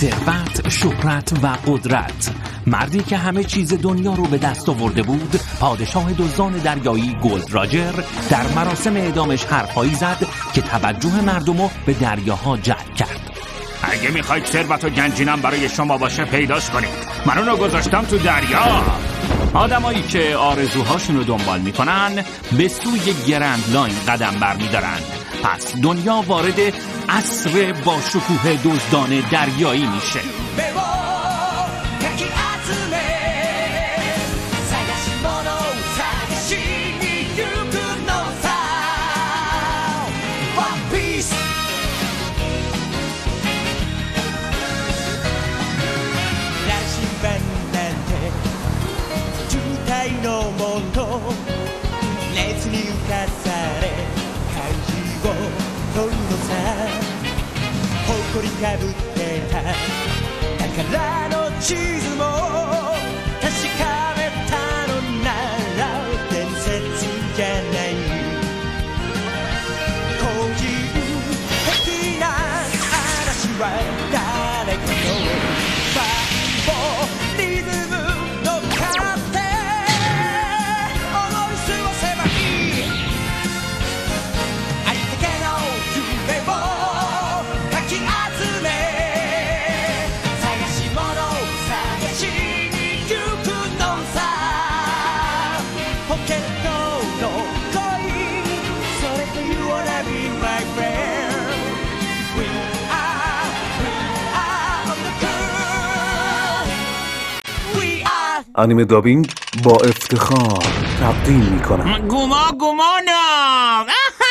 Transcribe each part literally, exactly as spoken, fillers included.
ثروت، شهرت و قدرت. مردی که همه چیز دنیا رو به دست آورده بود، پادشاه دزدان دریایی گلد راجر، در مراسم اعدامش حرفایی زد که توجه مردمو به دریاها جلب کرد. اگه میخواید ثروت و گنجینم برای شما باشه پیداش کنید. من اونو گذاشتم تو دریا. آدمایی که آرزوهاشون رو دنبال میکنن به سوی گرند لاین قدم برمیدارن. پس دنیا وارد عصر با شکوه دزدان دریایی میشه. انیمه دابینگ با افتخار تقدیم میکنم. گما گمانم.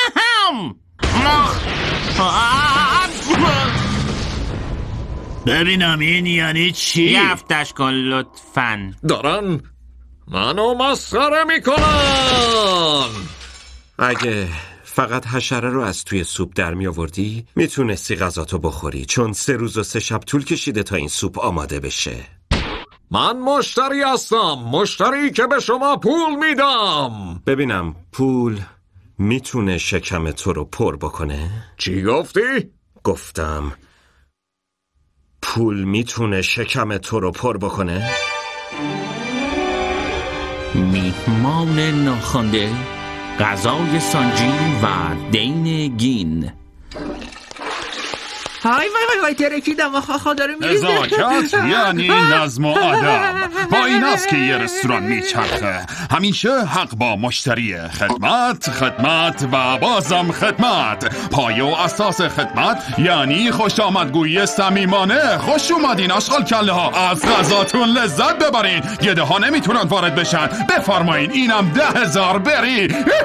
ببینم این یعنی چی؟ یفتش کن لطفاً. دارن منو مسخره میکنن. اگه فقط حشره رو از توی سوپ در می آوردی میتونستی غذاتو بخوری، چون سه روز و سه شب طول کشیده تا این سوپ آماده بشه. من مشتری هستم، مشتری که به شما پول میدم. ببینم پول میتونه شکم تو رو پر بکنه؟ چی گفتی؟ گفتم پول میتونه شکم تو رو پر بکنه؟ میهمان ناخوانده، غذای سانجی و دین گین. های وای وای وای ترکیدم و خاخا داره میریزه. نزاکت یعنی نظم و ادب. با این است که یه رستوران میچرخه. همیشه حق با مشتریه. خدمت خدمت و بازم خدمت. پایه و اساس خدمت یعنی خوش آمدگویی صمیمانه. خوش اومدین آشغال کله ها، از غذاتون لذت ببرین. گده ها نمیتونن وارد بشن. بفرمایین اینم ده هزار بری.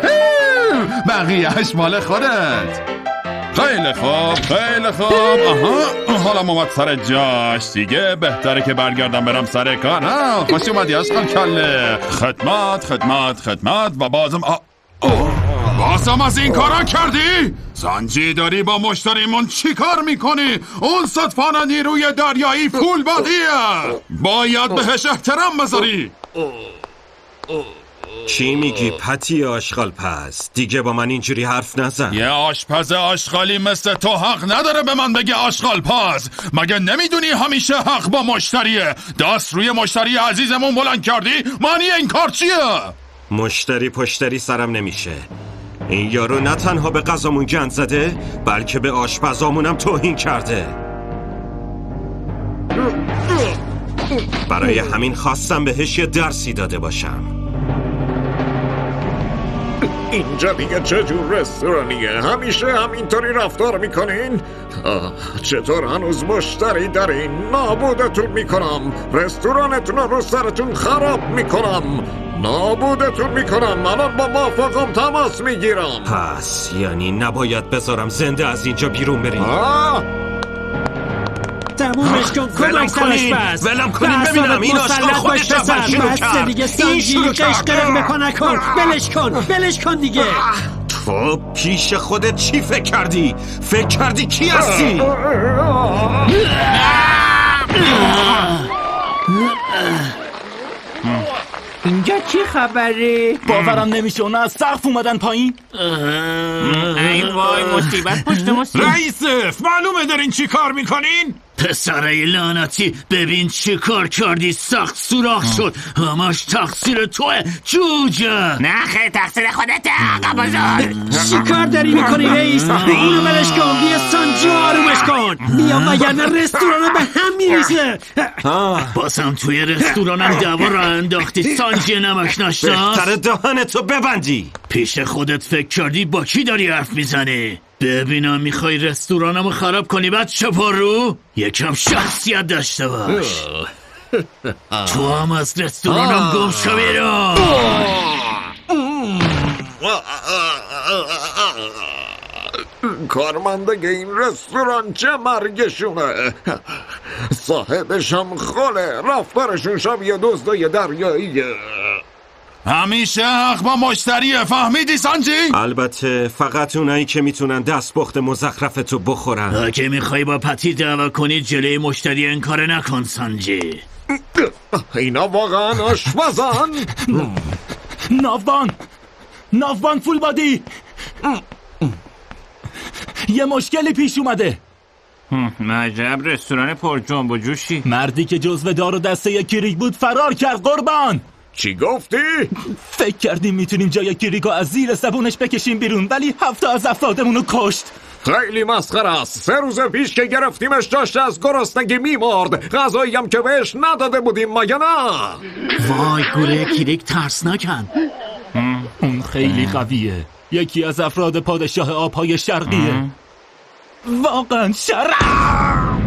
بقیهش مال خودت. خیلی خوب خیلی خوب. آها حالا اومد سر جاش دیگه. بهتره که برگردم برم سر کار. ها خوش اومدی آشغال کله. خدمت خدمت خدمت و بازم آ... بازم از این کارا کردی؟ سانجی داری با مشتریمون چی کار میکنی؟ اون صدفانه نیروی دریایی پول بادیه، باید بهش احترام بذاری. چی میگی پتی آشغال پس؟ دیگه با من اینجوری حرف نزن. یه آشپز آشغالی مثل تو حق نداره به من بگه آشغال پز. مگه نمیدونی همیشه حق با مشتریه؟ دست روی مشتری عزیزمون بلند کردی؟ معنی این کار چیه؟ مشتری پشتری سرم نمیشه. این یارو نه تنها به غذامون گند زده، بلکه به آشپزامونم توهین کرده. برای همین خواستم بهش یه درسی داده باشم. اینجا دیگه چه جور رستورانیه؟ همیشه همینطوری رفتار میکنین؟ چطور هنوز مشتری دارین؟ نابودتون میکنم. رستورانتون رو سرتون خراب میکنم. نابودتون میکنم. الان با موافقم تماس میگیرم. پس یعنی نباید بذارم زنده از اینجا بیرون بریم؟ تمومش کن. ولم کنین ولم کنین ببینم این آشغال خودش اول شروع کرد. دیگه سانجی قشقرم بکنه کن. بلش کن بلش کن دیگه. تو پیش خودت چی فکر کردی؟ فکر کردی کی هستی؟ اینجا چی خبره؟ باورم نمیشه اونا از سقف اومدن پایین. ای وای مصیبت پشت مصیبت. رئیس معلومه دارین چی کار میکنین؟ پسره لعنتی ببین چی کار کردی، سخت سوراخ شد، همش تقصیر توه جوجه. نه خیلی تقصیر خودته آقا بزرگ. چی کار داری میکنی رئیس؟ اونو برش کن، بیا سانجی آرومش کن، بیا وگرنه رستوران به هم میریزه. بازم توی رستورانم دعوا را انداختی سانجی نمک نشناس. بهتره دهانتو ببندی. پیش خودت فکر کردی با کی داری حرف میزنی؟ ببینم میخوای رستورانمو خراب کنی بچه پارو؟ یکم شخصیت داشته باش. تو هم از رستورانم گم شو بیرون. کارمندگه این رستوران چه مرگشونه، صاحبش هم خاله، رفتارشون شبیه دزدای دریاییه. همیشه حق با مشتریه، فهمیدی سانجی؟ البته فقط اونایی که میتونن دستپخت مزخرفتو بخورن. اگه میخوای با پتی دعوا کنی جلوی مشتری این کار نکن سانجی. اینا واقعا آشپزن؟ ناوبان ناوبان فول بادی، یه مشکلی پیش اومده. عجب رستوران پر جنب و جوشی. مردی که جزو دار و دسته کریک بود فرار کرد قربان. چی گفتی؟ فکر کردیم میتونیم جای کریکو از زیر زبونش بکشیم بیرون، ولی هفته از افرادمونو کشت. خیلی مسخره است. سه روز پیش که گرفتیمش داشت از گرسنگی میمرد، غذایی هم که بهش نداده بودیم مگه نه؟ وای گوره کریک ترسناکن. اون خیلی قویه، یکی از افراد پادشاه آبهای شرقیه. واقعا شرم.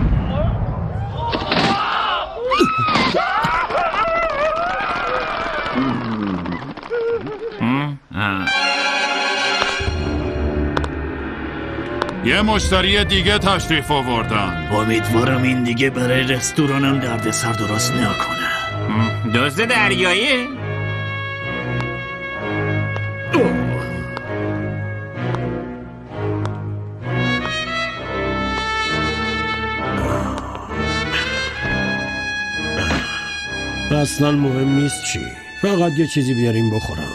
یه مشتری دیگه تشریف آوردن. امیدوارم این دیگه برای رستورانم دردسر درست نکنه. دزد دریایی؟ اصلا مهم نیست چی، فقط یه چیزی بیاریم بخورم.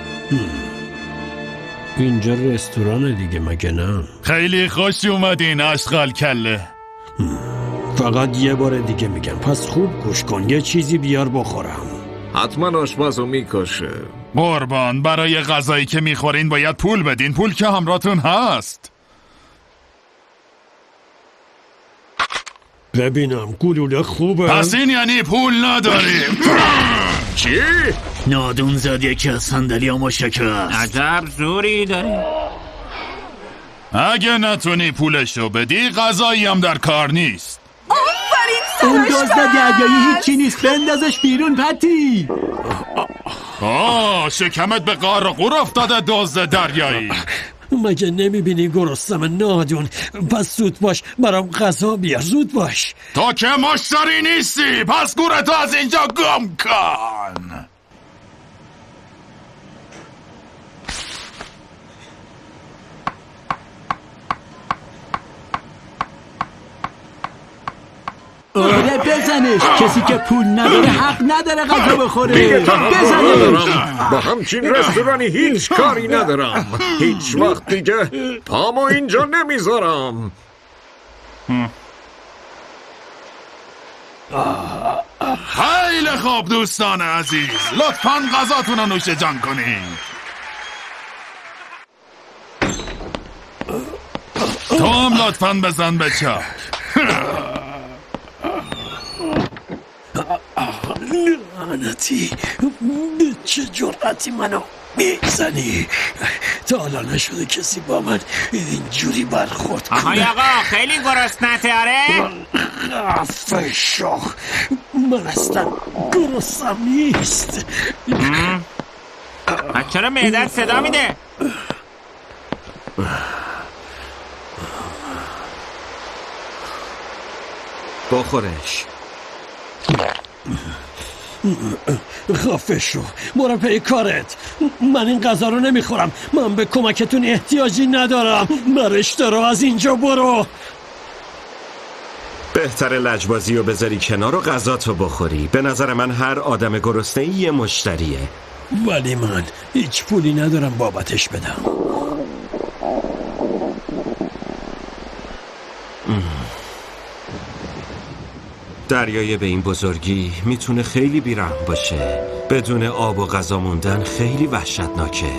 اینجا رستوران دیگه مگه نه؟ خیلی خوش اومدین اشغال کله. فقط یه بار دیگه میگم، پس خوب گوش کن، یه چیزی بیار بخورم. حتما آشپزو میکشه. قربان برای غذایی که میخورین باید پول بدین، پول که همراهتون هست. ببینم گلوله خوبه. پس این یعنی پول نداریم. چی؟ نادون زد یکی از صندلیامو شکست. عجب زوری داری. اگه نتونی پولشو بدی غذایی هم در کار نیست. اون دزد دریایی هیچی نیست، بندازش بیرون پتی. آه شکمت به قار و قور افتاده دزد دریایی. مگه نمیبینی گرسنم نادون؟ پس زود باش برام غذا بیار، زود باش. تو که مشتری نیستی، پس گورتو از اینجا گم کن. آره بزنش، کسی که پول نداره حق نداره غذا بخوره. بزنش. با همچین رستورانی هیچ کاری ندارم. هیچ وقت دیگه پامو اینجا نمیذارم. خیلی خوب دوستان عزیز، لطفاً غذاتون رو نوش جان کنین. تو هم لطفاً بزن به چاک. لعنتی، به چه جرأتی منو میزنی؟ تا حالا نشده کسی با من اینجوری برخورد کنه. آهای آقا خیلی گرسنته آره؟ خفه شو، من اصلا گرسنم نیست. چرا معدت صدا میده؟ بخورش. خفه شو، برو پی کارت. من این غذا رو نمیخورم، من به کمکتون احتیاجی ندارم. برش دارو از اینجا برو. بهتره لجبازی رو بذاری کنار و غذاتو بخوری. به نظر من هر آدم گرسنه‌ای یه مشتریه. ولی من هیچ پولی ندارم بابتش بدم. دریای به این بزرگی میتونه خیلی بیرحم باشه. بدون آب و غذا موندن خیلی وحشتناکه.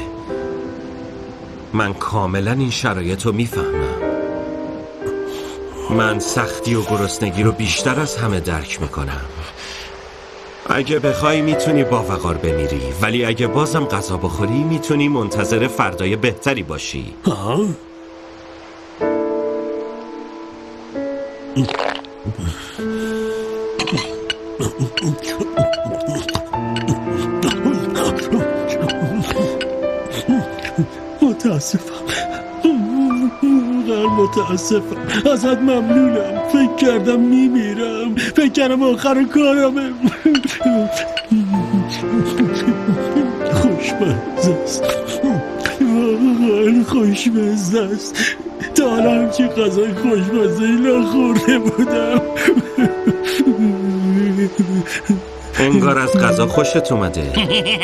من کاملا این شرایط رو میفهمم. من سختی و گرسنگی رو بیشتر از همه درک میکنم. اگه بخوای میتونی با وقار بمیری، ولی اگه بازم غذا بخوری میتونی منتظر فردای بهتری باشی. ها؟ متاسفم، واقعا متاسفم، ازت ممنونم. فکر کردم میمیرم، فکر کردم آخر کارمه. خوشمزه است، واقعا خوشمزه است. تا حالا همچین غذای خوشمزه‌ای نخورده بودم. انگار از غذا خوشت اومده.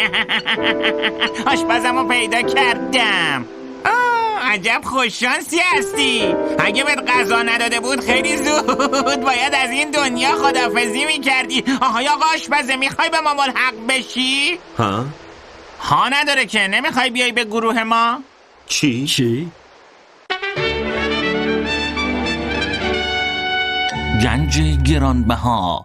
آشپزمو پیدا کردم. آه، عجب خوششانسی هستی. اگه بهت غذا نداده بود خیلی زود باید از این دنیا خداحافظی میکردی. آهای آقا آشپزه، میخوای به ما ملحق بشی؟ ها؟ ها نداره که نمیخوای بیای به گروه ما؟ چی؟ چی؟ گنج گرانبها.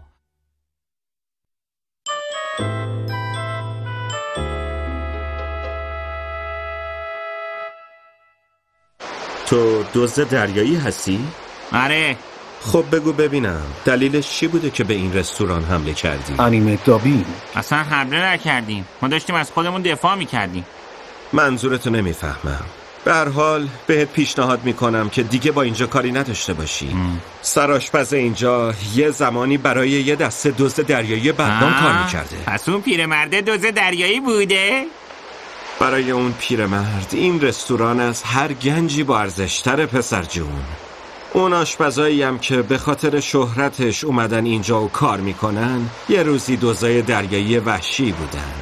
تو دزد دریایی هستی؟ آره. خب بگو ببینم دلیلش چی بوده که به این رستوران حمله کردی؟ انیمه دابین. اصلا حمله نکردیم، ما داشتیم از خودمون دفاع میکردیم. منظورتو نمیفهمم. به هر حال بهت پیشنهاد میکنم که دیگه با اینجا کاری نداشته باشی. ام. سرآشپز اینجا یه زمانی برای یه دسته دزد دریایی بدنام کار میکرده. پس اون پیرمرده دزد دریایی بوده؟ برای اون پیرمرد این رستوران از هر گنجی با ارزش‌تره پسر جون. اون آشپزایی هم که به خاطر شهرتش اومدن اینجا و کار میکنن یه روزی دزدای دریایی وحشی بودن.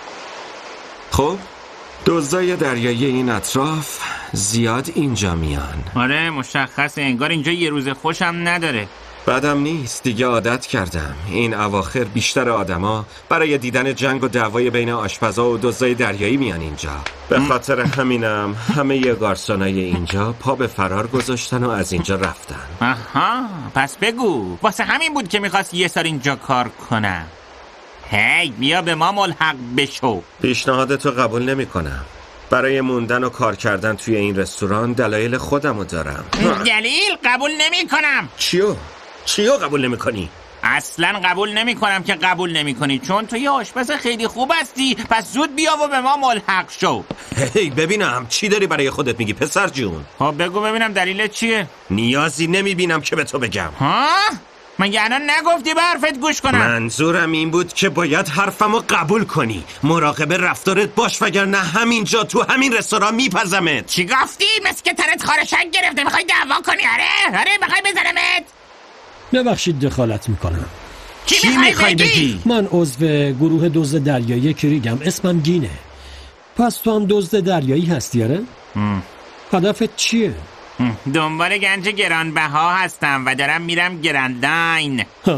خب دزدای دریایی این اطراف زیاد اینجا میان. آره مشخصه، انگار اینجا یه روز خوشم نداره. بدم نیست، دیگه عادت کردم. این اواخر بیشتر آدما برای دیدن جنگ و دعوای بین آشپزا و دزدای دریایی میان اینجا. به خاطر همینم همه ی گارسونای اینجا پا به فرار گذاشتن و از اینجا رفتن. آها، پس بگو واسه همین بود که میخواست یه سال اینجا کار کنم. هی بیا به ما ملحق بشو. پیشنهادتو قبول نمی کنم. برای موندن و کار کردن توی این رستوران دلایل خودمو دارم. دلیل قبول نمی کنم. چیو؟ چیو قبول نمی کنی؟ اصلا قبول نمی کنم که قبول نمی کنی، چون تو یه آشپز خیلی خوب هستی. پس زود بیا و به ما ملحق شو. هی ببینم چی داری برای خودت میگی پسر جون؟ خب بگو ببینم دلیلت چیه؟ نیازی نمی بینم که به تو بگم. ها؟ مگه الان نگفتی به حرفت گوش کنم؟ منظورم این بود که باید حرفمو قبول کنی. مراقب رفتارت باش وگرنه همینجا تو همین رستوران میپزمت. چی گفتی؟ مثل که تنت خارشک گرفته میخوای دعوا کنی؟ آره؟ آره میخوای بزنمت؟ ببخشید دخالت میکنم. چی میخوای بگی؟ بگی؟ من عضو گروه دزد دریایی کریگم، اسمم گینه. پس تو هم دزد دریایی هستی آره؟ هدفت چیه؟ دنبال گنج گرانبها هستم و دارم میرم گرند لاین. ها؟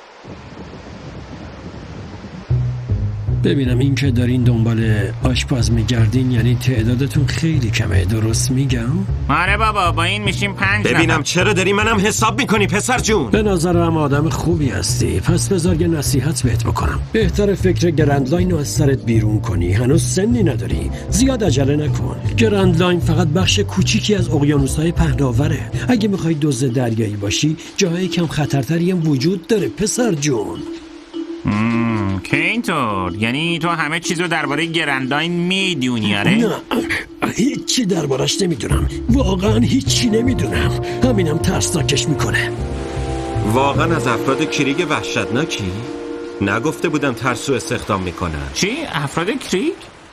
ببینم این که دارین دنبال آشپز میگردین یعنی تعدادتون خیلی کمه، درست میگم؟ آره بابا، با این میشیم پنج. ببینم نفر. چرا داری منم حساب میکنی پسر جون؟ به نظرم آدم خوبی هستی، پس بذار یه نصیحت بهت بکنم. بهتر فکر گرند لاین رو از سرت بیرون کنی، هنوز سنی نداری، زیاد عجله نکن. گرند لاین فقط بخش کوچیکی از اقیانوس‌های پهناوره. اگه میخوای دزد دریایی باشی جاهای کم خطرتری هم وجود داره پسر جون. مم، که اینطور یعنی تو همه چیزو درباره گرند لاین میدونی آره؟ نه هیچی دربارش نمیدونم، واقعا هیچی نمیدونم. همینم ترسناکش میکنه. واقعا از افراد کریگ وحشتناکی؟ نگفته بودم ترسو استخدام میکنن. چی؟ افراد کریگ؟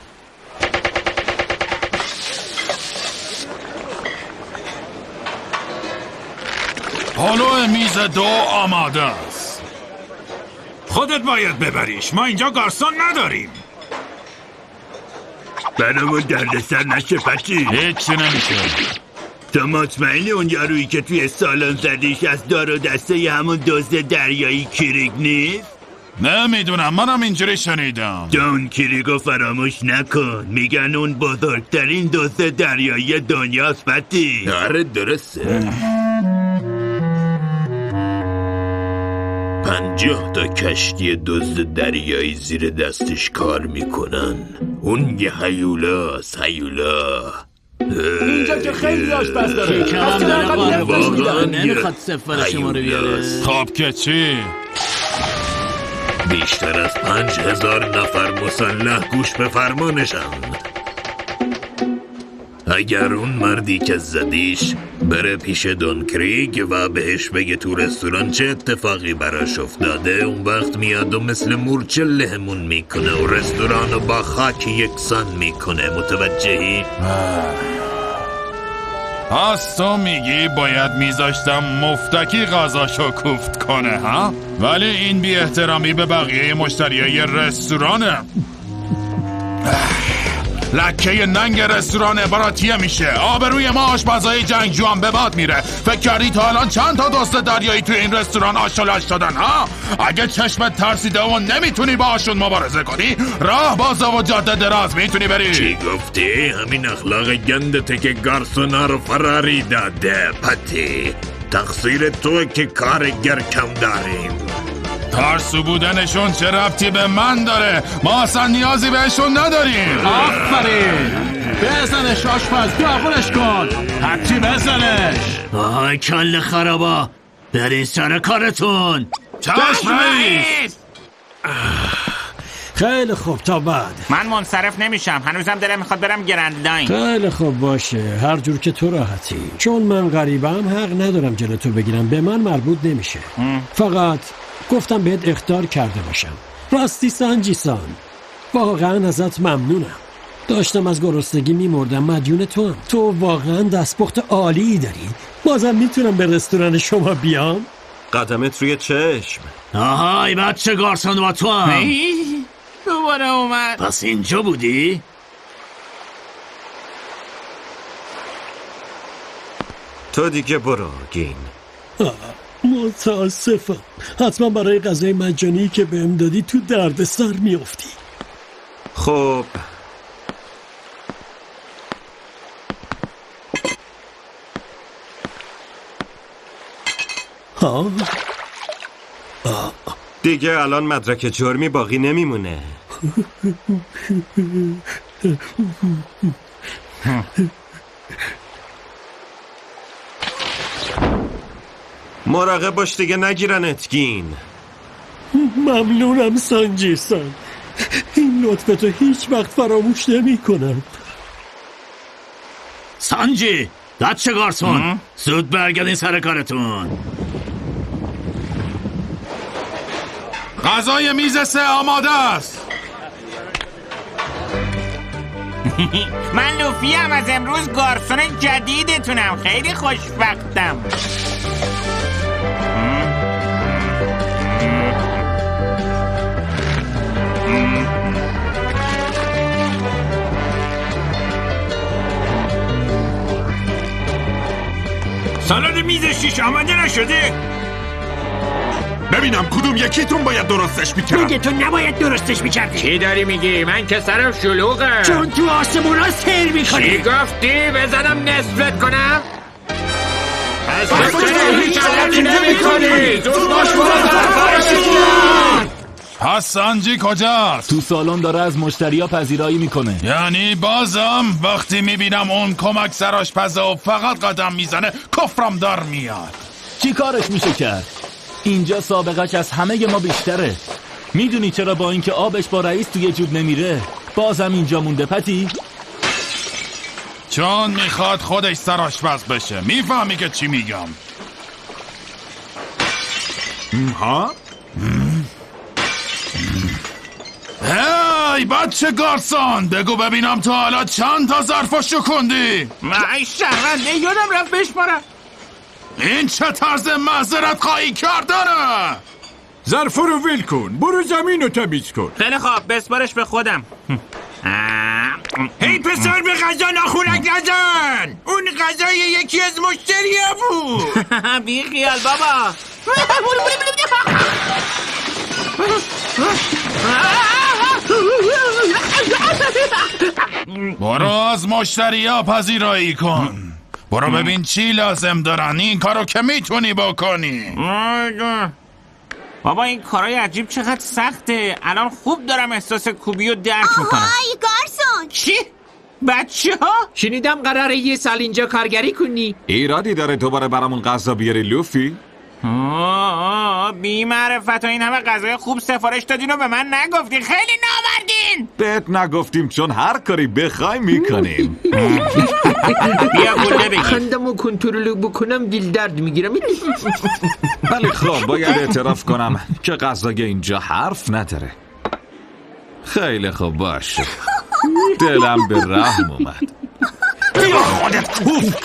حالا میز دو آماده است. خودت باید ببریش، ما اینجا گارسون نداریم. برامون دردسر نشه پتی. هیچی نمیشه. تو مطمئنی اون یارویی که توی سالن زدیش از دار و دسته همون دزد دریایی کریگ نیست؟ نمیدونم، منم اینجوری شنیدم. دون کریگو فراموش نکن، میگن اون بزرگترین دزد دریایی دنیاست پتی. آره درسته. پنجاه تا کشتی دزد دریایی زیر دستش کار میکنن. اون یه هیولاست، هیولا. اینجا که خیلی آشپز داره. کم داره قاربش میداره، نمیخواد سفر شما رو بیاره. خب که چی؟ بیشتر از پنج هزار نفر مسلح گوش به فرمانشن. اگر اون مردی که زدیش بره پیش دون کریگ و بهش بگه تو رستوران چه اتفاقی براش افتاده، اون وقت میاد و مثل مورچه لهمون میکنه و رستوران رو با خاک یکسان میکنه. متوجهی؟ پس تو میگی باید میذاشتم مفتکی غذاشو کوفت کنه ها؟ ولی این بی احترامی به بقیه مشتریای رستورانه. لکه ننگ رستوران عباراتیه میشه. آبروی ما آشپزای جنگجو هم به باد میره. فکر کردی تا الان چند تا دوست دریایی توی این رستوران آشولاش دادن ها؟ اگه چشمت ترسیده و نمیتونی باهاشون مبارزه کنی، راه بازه و جاده دراز میتونی بری. چی گفتی؟ همین اخلاق گندته که گارسونا رو فراری داده پتی. تقصیر توه که کارگر کم داریم. ترسو بودنشون چه ربطی به من داره؟ ما اصلا نیازی بهشون نداریم. آفرین، بزنش آشپز، داغونش کن. حتی بزنش. آهای کل خرابا، برین سر کارتون. چشم رئیس. خیلی خوب، تا بعد. من منصرف نمیشم، هنوزم دلم میخواد برم گرند لاین. خیلی خوب باشه، هر جور که تو راحتی. چون من غریبم حق ندارم جلو تو بگیرم، به من مربوط نمیشه. فقط گفتم بهت اخطار کرده باشم. راستی سانجی سان، واقعا ازت ممنونم. داشتم از گرسنگی میمردم، مدیون تو هم. تو واقعا دستپخت عالی داری. بازم میتونم به رستوران شما بیام؟ قدمت روی چشم. آهای بچه گارسون و تو هم. دوباره اومد. پس اینجا بودی؟ تو دیگه برو گین. متاسفم، حتما برای غذای مجانی که بهم دادی تو درد سر میافتی. خب ها؟ دیگه الان مدرک جرمی باقی نمیمونه. مراقب باش دیگه نگیرنت گین. ممنونم سانجی سان، این لطفتو هیچ وقت فراموش نمی کنم. سانجی، بچه گارسون، زود برگردین سر کارتون. غذای میز سه آماده است. من لوفی هم از امروز گارسون جدیدتونم. خیلی خوشبختم. سالاد میز شیش آماده نشده؟ ببینم کدوم یکیتون باید درستش میکرد. میگه تو نباید درستش میکردی. چی داری میگی؟ من که سرم شلوغه. چون تو آسمون ها سیر میکنی. چی گفتی؟ بزنم نصفت کنم؟ پس چرا هیچ غلطی نمی کنی؟ زود باش پس سانجی کجاست؟ تو سالن داره از مشتریا پذیرایی میکنه. یعنی بازم وقتی میبینم اون کمک سرآشپزه و فقط قدم میزنه کفرم در میاد. چی کارش میشه کرد؟ اینجا سابقش از همه ما بیشتره. میدونی چرا با اینکه آبش با رئیس توی جوب نمیره بازم اینجا مونده پتی؟ چون میخواد خودش سرآشپز بشه. میفهمی که چی میگم؟ ها؟ هی بچه گارسون، بگو ببینم تا حالا چند تا ظرفا شکوندی؟ ای شرمنده، یادم رفت بشمارم. این چه طرز معذرت خواهی کردنه؟ ظرفا رو ول کن، برو زمین رو تمیز کن. خیلی خوب، بسپارش به خودم. هی پسر به غذا ناخونک نزن. اون غذای یکی از مشتریا بود. بی خیال بابا. برو از مشتریا پذیرایی کن. برو ببین چی لازم دارن. این کارو که میتونی بکنی. بابا این کارای عجیب چقدر سخته. الان خوب دارم احساس کوبی و درک میکنم. آهای گارسون. چی؟ بچه ها؟ شنیدم قراره یه سال اینجا کارگری کنی. ایرادی داره دوباره برامون غذا بیاری لوفی؟ آه بی معرفت و این همه غذای خوب سفارش دادین و به من نگفتین. خیلی نامردین. بهت نگفتیم چون هر کاری بخوای میکنیم. بیا گله بگیر. خندمو کنترل بکنم دل درد میگیرم. ولی خب باید اعتراف کنم که غذای اینجا حرف نداره. خیلی خوب باشه. دلم به رحم اومد. خودت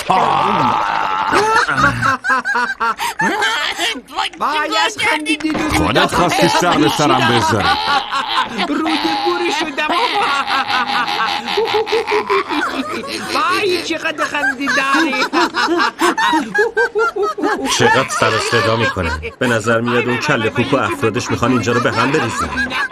خودت خواستی سر به سرم بذاری. روده بوری شدم. وای چقدر خندی داری. چقدر سر صدا میکنه. به نظر میاد اون کله کوک و افرادش میخوان اینجا رو به هم بریزن.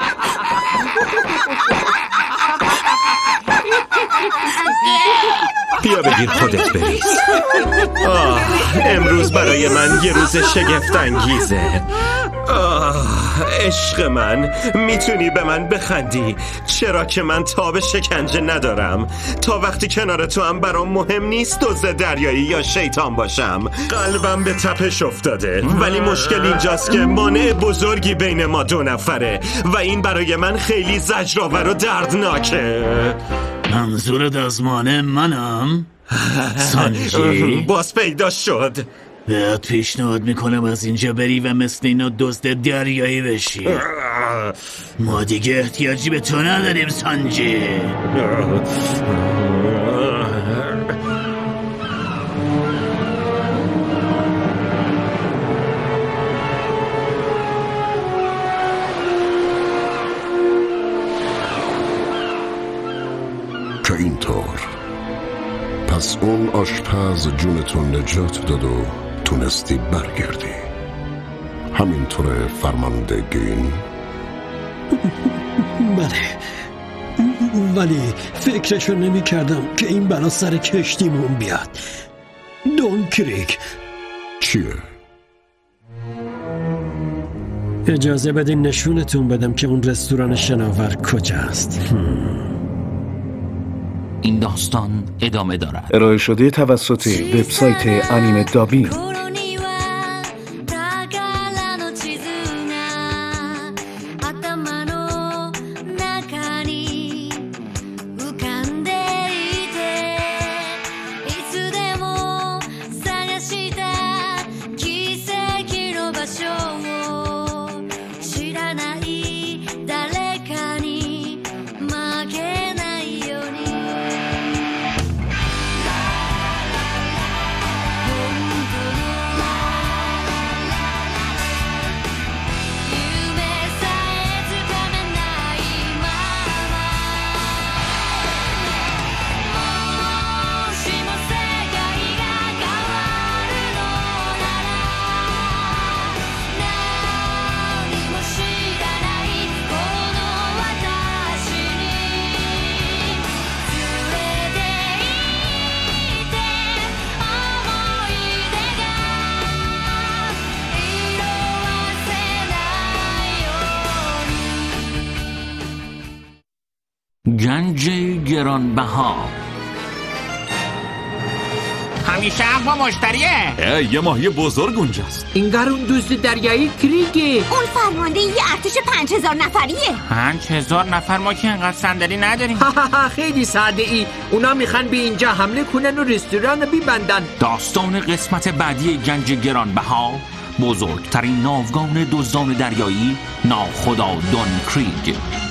بیا بگیر خودت بریز. آه امروز برای من یه روز شگفت انگیزه. آه عشق من، میتونی به من بخندی چرا که من تاب شکنجه ندارم. تا وقتی کنار تو هم برام مهم نیست دزد دریایی یا شیطان باشم. قلبم به تپش افتاده ولی مشکل اینجاست که مانع بزرگی بین ما دو نفره و این برای من خیلی زجرآور و دردناکه. منظورت از مانع منم؟ سانجی باز پیدا شد. بهت پیشنهاد میکنم از اینجا بری و مثل اینا دزد دریایی بشی. ما دیگه احتیاجی به تو نداریم سانجی. که اینطور پس اون آشپز جونتون نجات داد و تونستی برگردی. همینطوره فرمانده گین؟ بله، ولی فکرشو نمی کردم که این بلا سر کشتیمون بیاد. دونکریک چیه؟ اجازه بدین نشونتون بدم که اون رستوران شناور کجاست. این داستان ادامه دارد. ارائه شده توسط وبسایت انیمه دابین. گنج گرانبها. همیشه حق با مشتریه. یه ماهی بزرگ اونجاست. اینگار اون دوست دریایی کریگه. اون فرمانده یه ارتش پنج هزار نفریه. پنج هزار نفر؟ ما که انقدر صندلی نداریم. خیلی ساده ای. اونا میخوان به اینجا حمله کنن و رستوران رو ببندن. داستان قسمت بعدی گنج گرانبها، بزرگترین ناوگان دزدان دریایی، ناخدا دونکریگ.